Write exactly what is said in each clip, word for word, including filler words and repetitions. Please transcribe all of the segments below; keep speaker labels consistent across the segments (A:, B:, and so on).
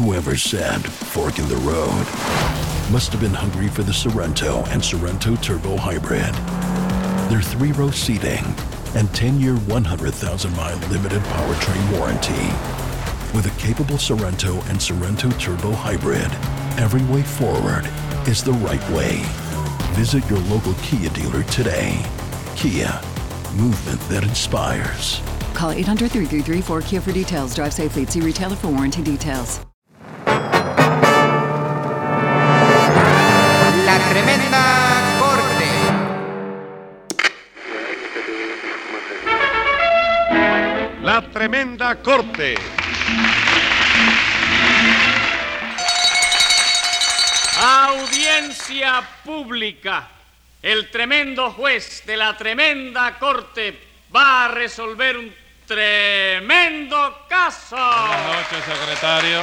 A: Whoever said fork in the road must have been hungry for the Sorrento and Sorrento Turbo Hybrid. Their three-row seating and ten-year, one hundred thousand mile limited powertrain warranty. With a capable Sorrento and Sorrento Turbo Hybrid, every way forward is the right way. Visit your local Kia dealer today. Kia, movement that inspires.
B: Call eight hundred, three three three, four K I A for details. Drive safely. See retailer for warranty details.
C: La Tremenda Corte.
D: La Tremenda Corte.
E: Audiencia pública. El tremendo juez de la Tremenda Corte va a resolver un tremendo caso.
F: Buenas noches, secretario.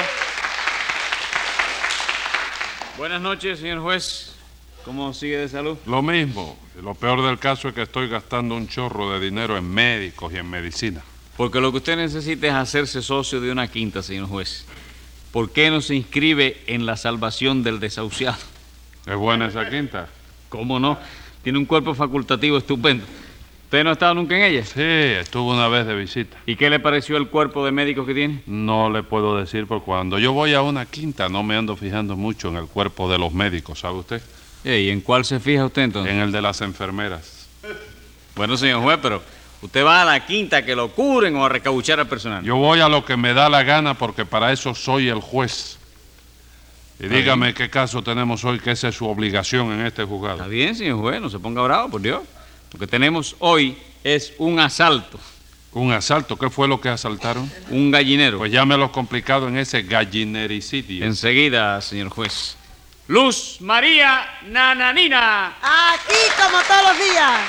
E: Buenas noches, señor juez. ¿Cómo sigue de salud?
F: Lo mismo. Lo peor del caso es que estoy gastando un chorro de dinero en médicos y en medicina.
E: Porque lo que usted necesita es hacerse socio de una quinta, señor juez. ¿Por qué no se inscribe en la salvación del desahuciado?
F: ¿Es buena esa quinta?
E: ¿Cómo no? Tiene un cuerpo facultativo estupendo. ¿Usted no ha estado nunca en ella?
F: Sí, estuve una vez de visita.
E: ¿Y qué le pareció el cuerpo de médicos que tiene?
F: No le puedo decir, porque cuando yo voy a una quinta no me ando fijando mucho en el cuerpo de los médicos, ¿sabe usted?
E: ¿Y en cuál se fija usted entonces?
F: En el de las enfermeras.
E: Bueno, señor juez, pero ¿usted va a la quinta a que lo curen o a recauchutar al personal?
F: Yo voy a lo que me da la gana porque para eso soy el juez. Y
E: Está
F: dígame
E: bien.
F: qué caso tenemos hoy, que esa es su obligación en este juzgado.
E: Está bien, señor juez, no se ponga bravo, por Dios. Lo que tenemos hoy es un asalto.
F: ¿Un asalto? ¿Qué fue lo que asaltaron?
E: Un gallinero.
F: Pues ya me lo he complicado en ese gallinericidio.
E: Enseguida, señor juez. Luz María Nananina.
G: Aquí como todos los días.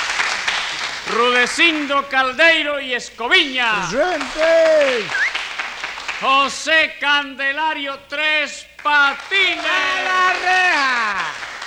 E: Rudecindo Caldeiro y Escoviña.
G: ¡Presente!
E: José Candelario Tres Patines.
G: ¡A la reja!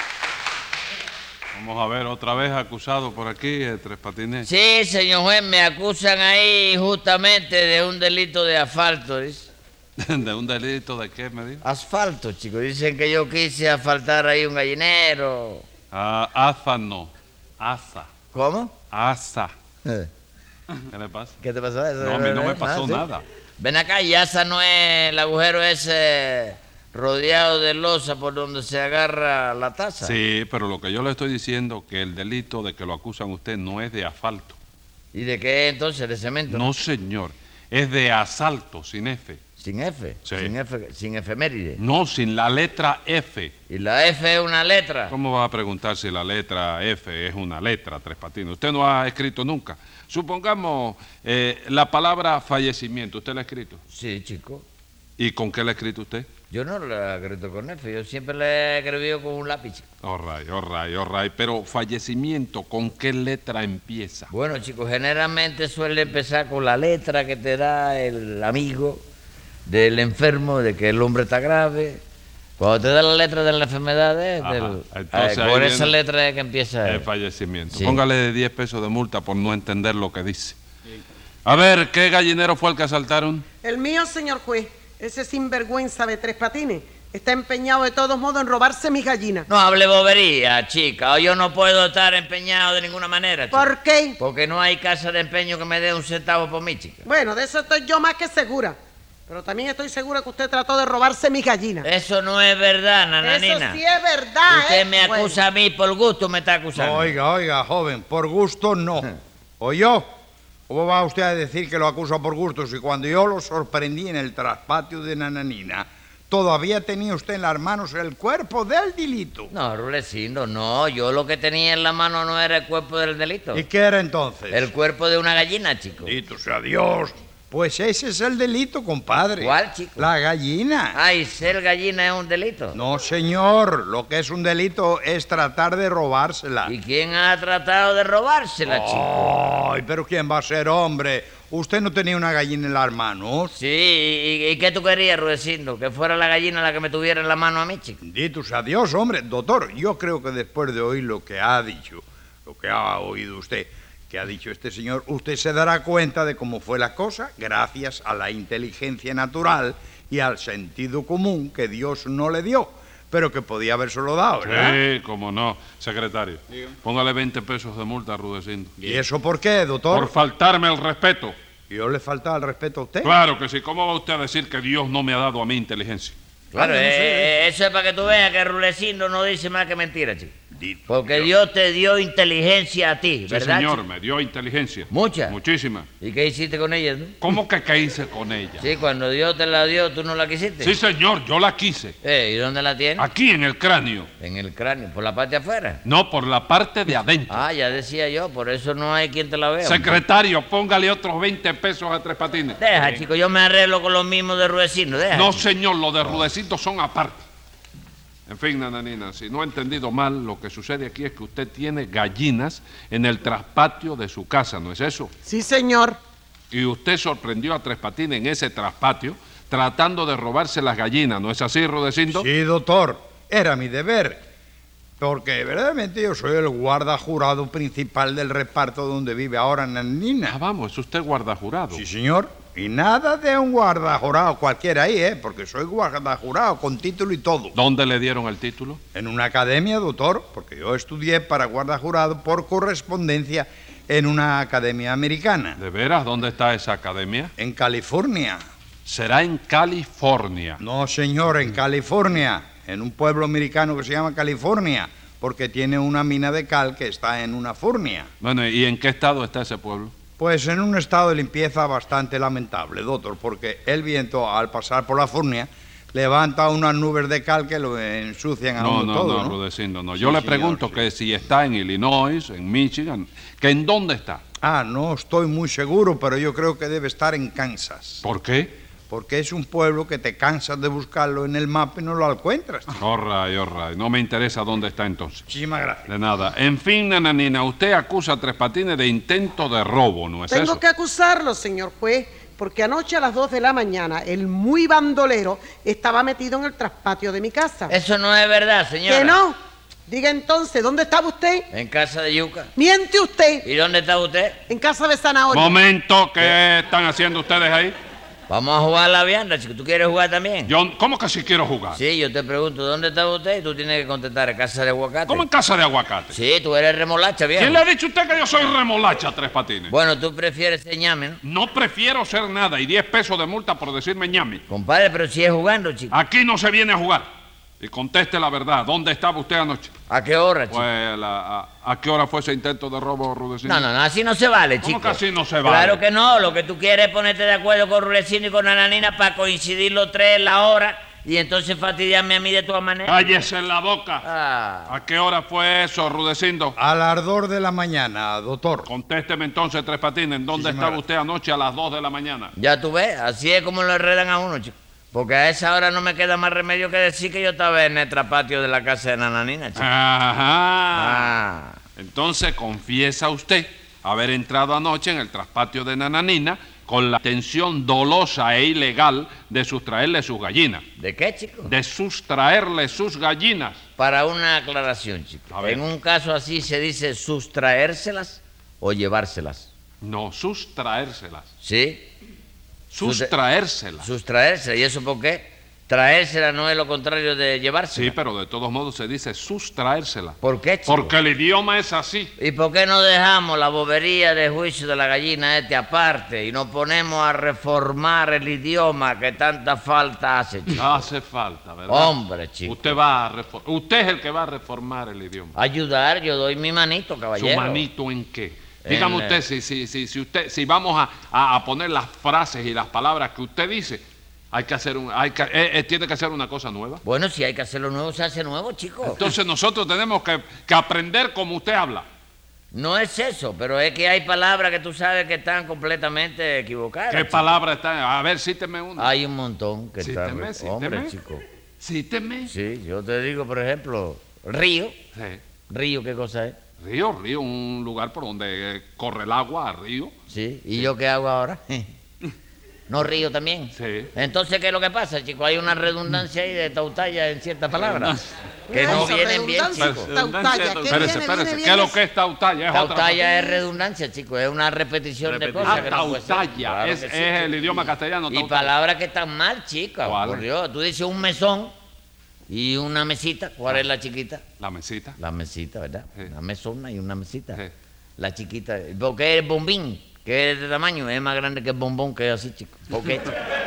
F: Vamos a ver, otra vez acusado por aquí, eh, Tres Patines.
H: Sí, señor juez, me acusan ahí justamente de un delito de asfalto, ¿dice?
F: ¿De un delito de qué, me dijo?
H: Asfalto, chicos. Dicen que yo quise asfaltar ahí un gallinero.
F: Ah, asa no. Asa.
H: ¿Cómo?
F: Asa.
H: Eh.
F: ¿Qué le pasa?
H: ¿Qué te pasó eso?
F: No, a mí no me pasó
H: Ah, ¿sí?
F: nada.
H: Ven acá, y asa no es el agujero ese rodeado de losa por donde se agarra la taza.
F: Sí, pero lo que yo le estoy diciendo que el delito de que lo acusan a usted no es de asfalto.
H: ¿Y de qué entonces? ¿De cemento?
F: No, señor. Es de asalto, sin F.
H: ¿Sin F?
F: Sí.
H: Sin F, sin efeméride.
F: No, sin la letra F.
H: ¿Y la F es una letra?
F: ¿Cómo va a preguntar si la letra F es una letra, Tres Patines? Usted no ha escrito nunca. Supongamos eh, la palabra fallecimiento. ¿Usted la ha escrito?
H: Sí, chico.
F: ¿Y con qué la ha escrito usted?
H: Yo no la he escrito con F, yo siempre la he escrito con un lápiz. chico.
F: All right, all right, all right. Pero fallecimiento, ¿con qué letra empieza?
H: Bueno, chicos, generalmente suele empezar con la letra que te da el amigo del enfermo, de que el hombre está grave. Cuando te da la letra de la enfermedad, eh,
F: Ajá,
H: del,
F: entonces
H: eh,
F: ahí
H: por esa
F: viene
H: letra es que empieza.
F: El
H: él.
F: fallecimiento.
H: Sí.
F: Póngale de diez pesos de multa por no entender lo que dice. A ver, ¿qué gallinero fue el que asaltaron?
G: El mío, señor juez, ese sinvergüenza de Tres Patines, está empeñado de todos modos en robarse mis gallinas.
H: No hable bobería, chica. Yo no puedo estar empeñado de ninguna manera, chica.
G: ¿Por qué?
H: Porque no hay casa de empeño que me dé un centavo por mí, chica.
G: Bueno, de eso estoy yo más que segura. Pero también estoy segura que usted trató de robarse mis gallinas.
H: Eso no es verdad, nananina.
G: Eso sí es verdad,
H: Usted
G: ¿eh?
H: me acusa
G: Bueno.
H: a mí por gusto, me está acusando.
I: Oiga, oiga, joven, por gusto no. ¿O yo? ¿Cómo va usted a decir que lo acuso por gusto si cuando yo lo sorprendí en el traspatio de Nananina, todavía tenía usted en las manos el cuerpo del delito?
H: No, Rulecindo, no. Yo lo que tenía en la mano no era el cuerpo del delito.
I: ¿Y qué era entonces?
H: El cuerpo de una gallina, chico.
I: Bendito sea Dios. Pues ese es el delito, compadre.
H: ¿Cuál, chico?
I: La gallina.
H: Ay, ser gallina es un delito.
I: No, señor. Lo que es un delito es tratar de robársela.
H: ¿Y quién ha tratado de robársela, chico?
I: Ay, pero ¿quién va a ser, hombre? ¿Usted no tenía una gallina en las manos?
H: Sí, ¿y, y qué tú querías, Rudecindo? ¿Que fuera la gallina la que me tuviera en la mano a mí, chico?
I: Bendito sea Dios, hombre. Doctor, yo creo que después de oír lo que ha dicho, lo que ha oído usted, que ha dicho este señor, usted se dará cuenta de cómo fue la cosa gracias a la inteligencia natural y al sentido común que Dios no le dio, pero que podía habérselo dado, ¿verdad?
F: Sí, cómo no, secretario. Póngale veinte pesos de multa a Rudecindo.
I: ¿Y eso por qué, doctor?
F: Por faltarme el respeto.
I: ¿Yo le faltaba el respeto a usted?
F: Claro que sí. ¿Cómo va usted a decir que Dios no me ha dado a mí inteligencia?
H: Claro,
I: Ah, yo no sé.
H: eh, eso es para que tú veas que Rulecindo no dice más que mentira, chico.
I: Di-
H: Porque Dios te dio inteligencia a ti,
F: Sí,
H: ¿verdad,
F: señor,
H: chico?
F: me dio inteligencia.
H: ¿Mucha?
F: Muchísima.
H: ¿Y qué hiciste con ella, tú?
F: ¿Cómo que qué hice con ella?
H: Sí, cuando Dios te la dio, ¿tú no la quisiste?
F: Sí, señor, yo la quise.
H: Eh, ¿y dónde la tienes?
F: Aquí en el cráneo.
H: En el cráneo, por la parte de afuera.
F: No, por la parte de adentro.
H: Ah, ya decía yo, por eso no hay quien te la vea.
F: Secretario, póngale otros veinte pesos a Tres Patines.
H: Deja, chico, yo me arreglo con los mismos de Rudecindo, deja.
F: No,
H: chico.
F: señor, los de Rudecindo son aparte. En fin, nananina, si no he entendido mal, lo que sucede aquí es que usted tiene gallinas en el traspatio de su casa, ¿no es eso?
G: Sí, señor.
F: Y usted sorprendió a Tres Patines en ese traspatio tratando de robarse las gallinas, ¿no es así, Rudecindo?
I: Sí, doctor, era mi deber. Porque verdaderamente yo soy el guarda jurado principal del reparto donde vive ahora
F: Ah,
I: Nanina.
F: vamos, es usted guardajurado.
I: Sí, señor. Y nada de un guarda jurado cualquiera ahí, ¿eh? Porque soy guarda jurado con título y todo.
F: ¿Dónde le dieron el título?
I: En una academia, doctor, porque yo estudié para guarda jurado por correspondencia en una academia americana.
F: ¿De veras? ¿Dónde está esa academia?
I: En California.
F: Será en California.
I: No, señor, en California. En un pueblo americano que se llama California. Porque tiene una mina de cal que está en una furnia.
F: Bueno, ¿y en qué estado está ese pueblo?
I: Pues en un estado de limpieza bastante lamentable, doctor, porque el viento, al pasar por la furnia, levanta unas nubes de cal que lo ensucian a
F: No,
I: uno
F: no,
I: todo,
F: no,
I: ¿no?
F: Rudecindo, no.
I: Sí,
F: Yo le
I: señor,
F: pregunto
I: sí.
F: que si está en Illinois, en Michigan, que en dónde está.
I: Ah, no estoy muy seguro, pero yo creo que debe estar en Kansas.
F: ¿Por qué?
I: Porque es un pueblo que te cansas de buscarlo en el mapa y no lo encuentras.
F: All right, all right. No me interesa dónde está entonces.
I: Muchísimas gracias.
F: De nada. En fin, nananina, usted acusa a Tres Patines de intento de robo, ¿no es
G: Tengo
F: eso?
G: que acusarlo, señor juez, porque anoche a las dos de la mañana el muy bandolero estaba metido en el traspatio de mi casa.
H: Eso no es verdad, señora.
G: ¿Que no? Diga entonces, ¿dónde estaba usted?
H: En casa de yuca.
G: Miente usted.
H: ¿Y dónde está usted?
G: En casa de zanahoria.
F: Momento, ¿qué están haciendo ustedes ahí?
H: Vamos a jugar la vianda, chico. ¿Tú quieres jugar también?
F: Yo, ¿cómo que si quiero jugar?
H: Sí, yo te pregunto, ¿dónde está usted? Y tú tienes que contestar, ¿en casa de aguacate?
F: ¿Cómo en casa de aguacate?
H: Sí, tú eres remolacha, viejo.
F: ¿Quién le ha dicho a usted que yo soy remolacha, Tres Patines?
H: Bueno, tú prefieres ser ñame, ¿no?
F: No prefiero ser nada y diez pesos de multa por decirme ñami.
H: Compadre, pero si es jugando, chico.
F: Aquí no se viene a jugar. Y conteste la verdad. ¿Dónde estaba usted anoche?
H: ¿A qué hora, chico?
F: Pues, la- a, ¿a qué hora fue ese intento de robo, Rudecindo?
H: No, no, no, así no se vale,
F: ¿Cómo
H: chico.
F: que así no se vale?
H: Claro que no, lo que tú quieres es ponerte de acuerdo con Rudecindo y con Nananina para coincidir los tres en la hora y entonces fastidiarme a mí de todas maneras.
F: ¡Cállese en la boca!
H: Ah.
F: ¿A qué hora fue eso, Rudecindo?
I: Al ardor de la mañana, doctor.
F: Contésteme entonces, Tres Patines, ¿en dónde
I: Sí,
F: estaba
I: señora.
F: usted anoche a las dos de la mañana?
H: Ya tú ves, así es como lo enredan a uno, chico. Porque a esa hora no me queda más remedio que decir que yo estaba en el trapatio de la casa de Nananina, chico.
F: Ajá.
H: Ah.
F: Entonces confiesa usted haber entrado anoche en el traspatio de Nananina con la intención dolosa e ilegal de sustraerle sus gallinas.
H: ¿De qué, chico?
F: De sustraerle sus gallinas.
H: Para una aclaración, chico.
F: A ver.
H: En un caso así se dice sustraérselas o llevárselas.
F: No, sustraérselas.
H: ¿Sí?
F: Sustraérselas.
H: Sustraérselas. ¿Y eso por qué? Traérselas no es lo contrario de llevárselas.
F: Sí, pero de todos modos se dice sustraérselas.
H: ¿Por qué, chico?
F: Porque el idioma es así.
H: ¿Y por qué no dejamos la bobería de juicio de la gallina este aparte y nos ponemos a reformar el idioma que tanta falta hace, chico?
F: Hace falta, ¿verdad?
H: Hombre, chico.
F: Usted va a refor- Usted es el que va a reformar el idioma.
H: Ayudar, yo doy mi manito, caballero.
F: ¿Su manito en qué? Dígame
H: En,
F: usted,
H: eh,
F: si, si, si, si usted, si vamos a, a- a poner las frases y las palabras que usted dice, hay que hacer un, hay que, eh, eh, tiene que hacer una cosa nueva.
H: Bueno, si hay que hacerlo nuevo, se hace nuevo, chico.
F: Entonces nosotros tenemos que, que aprender como usted habla.
H: No es eso, pero es que hay palabras que tú sabes que están completamente equivocadas.
F: ¿Qué
H: chico.
F: palabra está? A ver, cíteme una.
H: Hay un montón que están...
F: Cíteme, cíteme.
H: Hombre, chico.
F: Cíteme.
H: Sí, yo te digo, por ejemplo, río.
F: Sí.
H: ¿Río qué cosa es?
F: Río, río, un lugar por donde eh, corre el agua, río.
H: Sí. ¿Y yo qué hago ahora? ¿No río también?
F: Sí.
H: Entonces, ¿qué es lo que pasa, chico? Hay una redundancia ahí de tautalla en ciertas palabras. Que no
G: Eso,
H: vienen bien,
G: redundancia,
H: chico.
G: tautalla. ¿Qué
F: Espérese,
G: viene,
F: espérese.
G: viene
F: ¿Qué
G: bien
F: es lo
G: eso?
F: que es tautalla? Es otra cosa.
H: Tautalla es redundancia, chico. Es una repetición, de cosas.
F: Ah,
H: que no puede ser.
F: tautalla.
H: Claro
F: es
H: que sí,
F: es
H: chico.
F: el idioma castellano.
H: Y
F: tautalla.
H: palabras que están mal, chica.
F: ¿Cuál?
H: Por Dios. Tú dices un mesón y una mesita. ¿Cuál es la chiquita?
F: La mesita.
H: La mesita, ¿verdad?
F: Sí.
H: Una mesona y una mesita.
F: Sí.
H: La chiquita. ¿Por qué el bombín? Que es de tamaño, es más grande que el bombón, que es así, chico. ¿Por qué?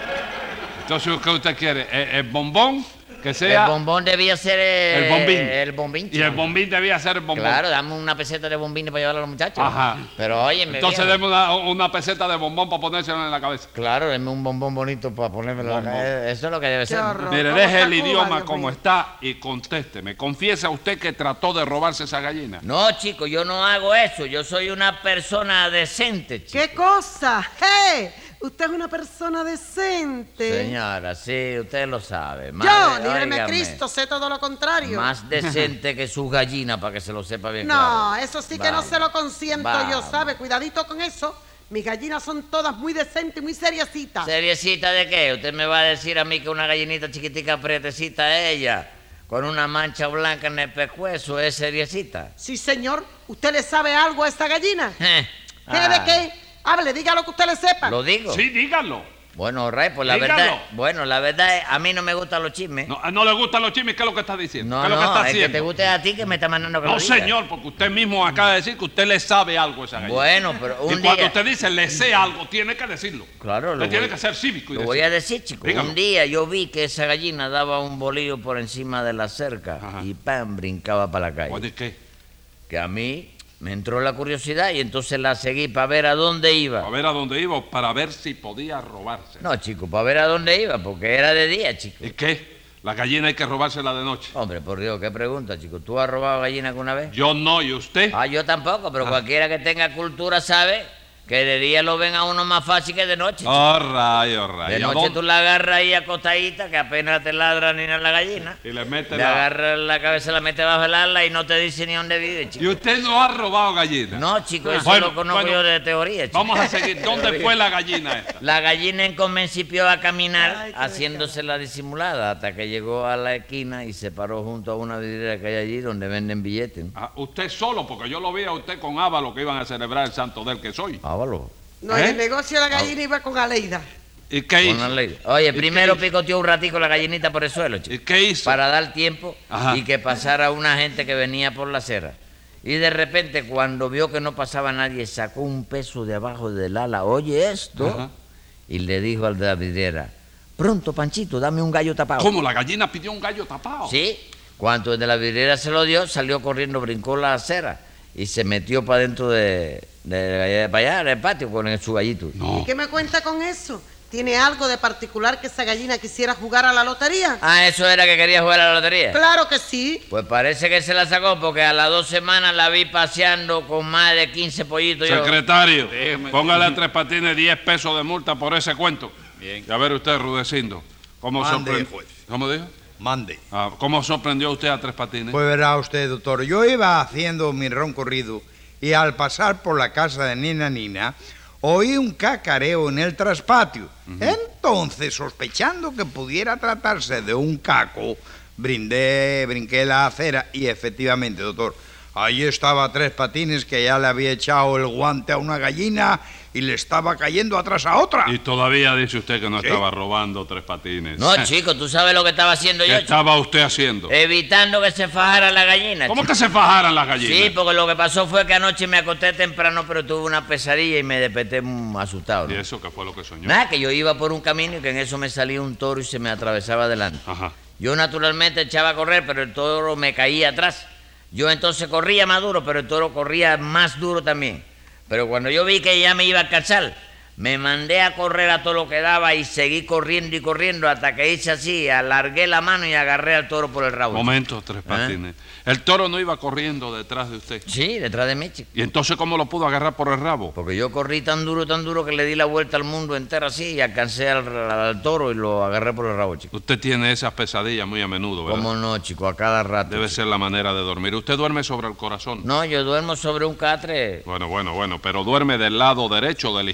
F: Entonces, ¿qué usted quiere? ¿El, el bombón? Que sea...
H: El bombón debía ser el,
F: El bombín.
H: El bombín,
F: Y el
H: chico.
F: bombín debía ser el bombón.
H: Claro, dame una peseta de bombín para llevarlo a los muchachos.
F: Ajá.
H: Pero oye,
F: Entonces, deme una, una peseta de bombón para ponérselo en la cabeza.
H: Claro, dame un bombón bonito para ponérmelo
F: Bombón.
H: acá. Eso es lo que debe
G: Qué
H: ser.
G: horror.
F: Mire,
G: ¿Cómo
F: deje
G: está
F: el
G: Cuba,
F: idioma
G: Dios
F: como
G: mío?
F: está y contésteme. Confiesa usted que trató de robarse esa gallina.
H: No, chico, yo no hago eso. Yo soy una persona decente, chico.
G: ¿Qué cosa? ¡Hey! Usted es una persona decente.
H: Señora, sí, usted lo sabe. Más
G: Yo,
H: de-
G: líbreme
H: óigame,
G: Cristo, sé todo lo contrario.
H: Más decente que sus gallinas, para que se lo sepa bien
G: No,
H: claro.
G: eso sí que no
H: Vamos,
G: se lo consiento
H: vamos.
G: yo, ¿sabe? Cuidadito con eso. Mis gallinas son todas muy decentes y muy seriecitas.
H: ¿Seriecita de qué? Usted me va a decir a mí que una gallinita chiquitica, prietecita ella, con una mancha blanca en el pescuezo, es seriecita.
G: Sí, señor. ¿Usted le sabe algo a esta gallina?
H: Eh,
G: ¿Qué
H: ah,
G: de qué? Hable, diga lo que usted le sepa.
H: ¿Lo digo?
F: Sí, dígalo.
H: Bueno, Ray, pues la
F: Dígalo.
H: verdad, bueno, la verdad es, a mí no me gustan los chismes.
F: No, no le gustan los chismes, ¿qué es lo que está diciendo?
H: No,
F: ¿Qué es lo que
H: no,
F: está
H: es que
F: haciendo?
H: te guste a ti que me está mandando que
F: No,
H: lo diga.
F: señor, porque usted mismo acaba de decir que usted le sabe algo a esa gallina.
H: Bueno, pero un
F: y cuando
H: día...
F: usted dice le sé algo, tiene que decirlo.
H: Claro,
F: Usted
H: lo
F: tiene
H: voy-
F: que ser cívico y
H: Lo voy
F: decirlo.
H: a decir, chico.
F: Dígalo.
H: Un día yo vi que esa gallina daba un bolillo por encima de la cerca
F: Ajá.
H: y ¡pam! Brincaba para la calle.
F: Pues, ¿de qué?
H: Que a mí me entró la curiosidad y entonces la seguí para ver a dónde iba.
F: A ver a dónde iba, para ver si podía robarse.
H: No, chico, para ver a dónde iba, porque era de día, chico.
F: ¿Y qué? La gallina hay que robársela de noche.
H: Hombre, por Dios, qué pregunta, chico. ¿Tú has robado gallina alguna vez?
F: Yo no, ¿y usted?
H: Ah, yo tampoco, pero
F: Ah.
H: cualquiera que tenga cultura sabe que de día lo ven a uno más fácil que de noche, chico.
F: Oh, rayo, rayo.
H: De
F: ¿A
H: noche
F: dónde?
H: tú la agarras ahí acostadita, que apenas te ladra ni nada la gallina.
F: Y le mete
H: Le
F: la...
H: agarras la cabeza, la mete bajo el ala y no te dice ni dónde vive,
F: ¿Y
H: chico.
F: usted no ha robado gallina?
H: No, chico, eso
F: Bueno,
H: lo conozco
F: bueno,
H: yo de teoría, chico.
F: Vamos a seguir. ¿Dónde fue la gallina esta?
H: La gallina en principio a caminar,
G: Ay, qué
H: haciéndose la disimulada, hasta que llegó a la esquina y se paró junto a una vidriera que hay allí donde venden billetes.
F: Ah, usted solo, porque yo lo vi a usted con Ávalo que iban a celebrar el santo del que soy.
H: Ávalo.
G: No,
F: ¿Eh?
G: en el negocio de la gallina iba con Aleida.
F: ¿Y qué hizo?
H: Con la ley. Oye,
F: ¿Y
H: primero
F: qué hizo?
H: picoteó un ratico la gallinita por el suelo, chico.
F: ¿Y qué hizo?
H: Para dar tiempo
F: Ajá.
H: y que pasara una gente que venía por la acera. Y de repente, cuando vio que no pasaba nadie, sacó un peso de abajo del ala. Oye esto.
F: Ajá.
H: Y le dijo al de la vidriera, pronto, Panchito, dame un gallo tapado.
F: ¿Cómo? La gallina pidió un gallo tapado.
H: Sí. Cuando el de la vidriera se lo dio, salió corriendo, brincó la acera y se metió para dentro de, de, de- para allá, del patio, con el- su gallito.
F: No.
G: ¿Y qué me cuenta con eso? ¿Tiene algo de particular que esa gallina quisiera jugar a la lotería?
H: Ah, ¿eso era que quería jugar a la lotería?
G: Claro que sí.
H: Pues parece que se la sacó porque a las dos semanas la vi paseando con más de quince pollitos. yo.
F: Secretario,
E: Dígame.
F: póngale a Tres Patines diez pesos de multa por ese cuento.
E: Bien.
F: Y a ver usted, Rudecindo, ¿cómo
I: Mande,
F: sorprendió?
I: juez.
F: ¿Cómo dijo?
I: Mande.
F: Ah, ¿Cómo sorprendió usted a Tres Patines?
I: Pues verá usted, doctor, yo iba haciendo mi roncorrido y al pasar por la casa de Nina Nina, oí un cacareo en el traspatio. Entonces, sospechando que pudiera tratarse de un caco, brindé, brinqué la acera y efectivamente, doctor, ahí estaba Tres Patines que ya le había echado el guante a una gallina y le estaba cayendo atrás a otra.
F: Y todavía dice usted que no
I: ¿Sí?
F: estaba robando Tres Patines.
H: No, chico, tú sabes lo que estaba haciendo
F: ¿Qué
H: yo, chico?
F: estaba usted haciendo?
H: Evitando que se fajara la gallina.
F: ¿Cómo
H: chico.
F: que se fajaran las gallinas?
H: Sí, porque lo que pasó fue que anoche me acosté temprano, pero tuve una pesadilla y me desperté mm, asustado.
F: ¿Y
H: ¿no?
F: eso qué fue lo que soñó?
H: Nada, que yo iba por un camino y que en eso me salía un toro y se me atravesaba delante.
F: Ajá.
H: Yo naturalmente echaba a correr, pero el toro me caía atrás. Yo entonces corría más duro, pero el toro corría más duro también. Pero cuando yo vi que ya me iba a alcanzar, me mandé a correr a todo lo que daba y seguí corriendo y corriendo hasta que hice así, alargué la mano y agarré al toro por el rabo.
F: Momento, Tres Patines. El toro no iba corriendo detrás de usted.
H: Sí, detrás de mí, chico.
F: ¿Y entonces cómo lo pudo agarrar por el rabo?
H: Porque yo corrí tan duro, tan duro que le di la vuelta al mundo entero así y alcancé al, al toro y lo agarré por el rabo, chico.
F: Usted tiene esas pesadillas muy a menudo, ¿verdad?
H: ¿Cómo no, chico? A cada rato.
F: Debe
H: chico.
F: ser la manera de dormir. ¿Usted duerme sobre el corazón?
H: No, yo duermo sobre un catre.
F: Bueno, bueno, bueno, pero duerme del lado derecho o del izquierdo.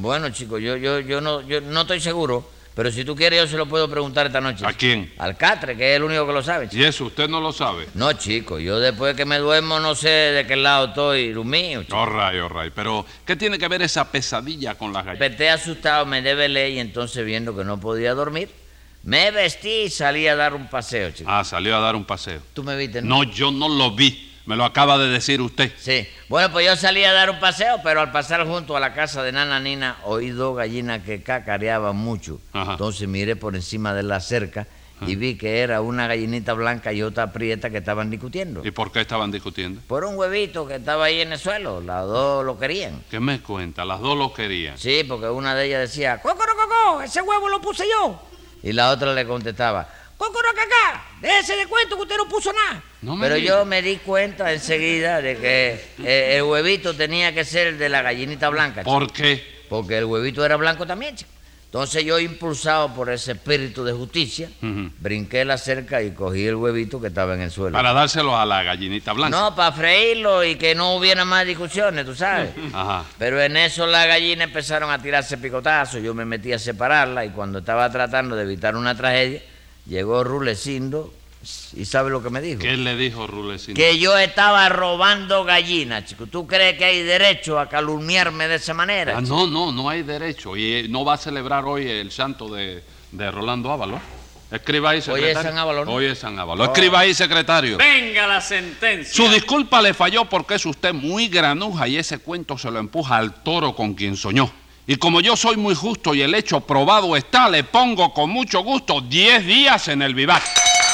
H: Bueno, chico, yo, yo, yo, no, yo no estoy seguro, pero si tú quieres yo se lo puedo preguntar esta noche.
F: ¿A
H: chico.
F: quién?
H: Al Catre, que es el único que lo sabe, chico.
F: ¿Y eso usted no lo sabe?
H: No, chico, yo después que me duermo no sé de qué lado estoy, lo mío, chico.
F: All right, all right. Pero, ¿qué tiene que ver esa pesadilla con las gallinas?
H: Desperté asustado, me desvelé y entonces viendo que no podía dormir, me vestí y salí a dar un paseo, chico.
F: Ah, salió a dar un paseo.
H: ¿Tú me viste, no?
F: No, yo no lo vi. Me lo acaba de decir usted.
H: Sí. Bueno, pues yo salí a dar un paseo, pero al pasar junto a la casa de Nana Nina oí dos gallinas que cacareaban mucho.
F: Ajá.
H: Entonces miré por encima de la cerca y vi que era una gallinita blanca y otra prieta que estaban discutiendo.
F: ¿Y por qué estaban discutiendo?
H: Por un huevito que estaba ahí en el suelo. Las dos lo querían.
F: ¿Qué me cuenta? Las dos lo querían.
H: Sí, porque una de ellas decía, ¡Cocorococó! ¡Ese huevo lo puse yo! Y la otra le contestaba, ¡Cocorocacá! Déjese de cuento que usted no puso nada.
F: No me
H: Pero
F: diga.
H: yo me di cuenta enseguida de que eh, el huevito tenía que ser el de la gallinita blanca. chico.
F: ¿Por qué?
H: Porque el huevito era blanco también, chico. Entonces yo, impulsado por ese espíritu de justicia,
F: Ujú.
H: brinqué la cerca y cogí el huevito que estaba en el suelo.
F: Para dárselo a la gallinita blanca.
H: No, para freírlo y que no hubiera más discusiones, tú sabes.
F: Ajá.
H: Pero en eso las gallinas empezaron a tirarse picotazos, yo me metí a separarla y cuando estaba tratando de evitar una tragedia, llegó Rulecindo y ¿sabe lo que me dijo?
F: ¿Qué le dijo Rulecindo?
H: Que yo estaba robando gallinas, chico. ¿Tú crees que hay derecho a calumniarme de esa manera?
F: Ah,
H: chico?
F: no, no, no hay derecho. Y eh, no va a celebrar hoy el santo de, de Rolando Ábalos. Escriba ahí, secretario.
H: Hoy es San Ábalos, ¿no?
F: Hoy es San Ábalos. Escriba ahí, secretario.
E: Venga la sentencia.
F: Su disculpa le falló porque es usted muy granuja y ese cuento se lo empuja al toro con quien soñó. Y como yo soy muy justo y el hecho probado está, le pongo con mucho gusto diez días en el vivac.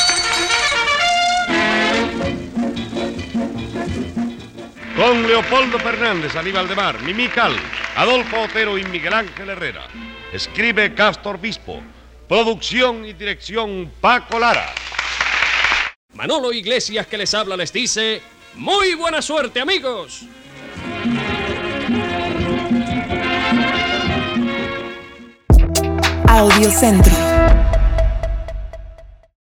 D: Con Leopoldo Fernández, Aníbal de Mar, Mimí Cal, Adolfo Otero y Miguel Ángel Herrera. Escribe Castor Bispo. Producción y dirección Paco Lara.
J: Manolo Iglesias que les habla les dice, ¡muy buena suerte, amigos!
K: Audiocentro.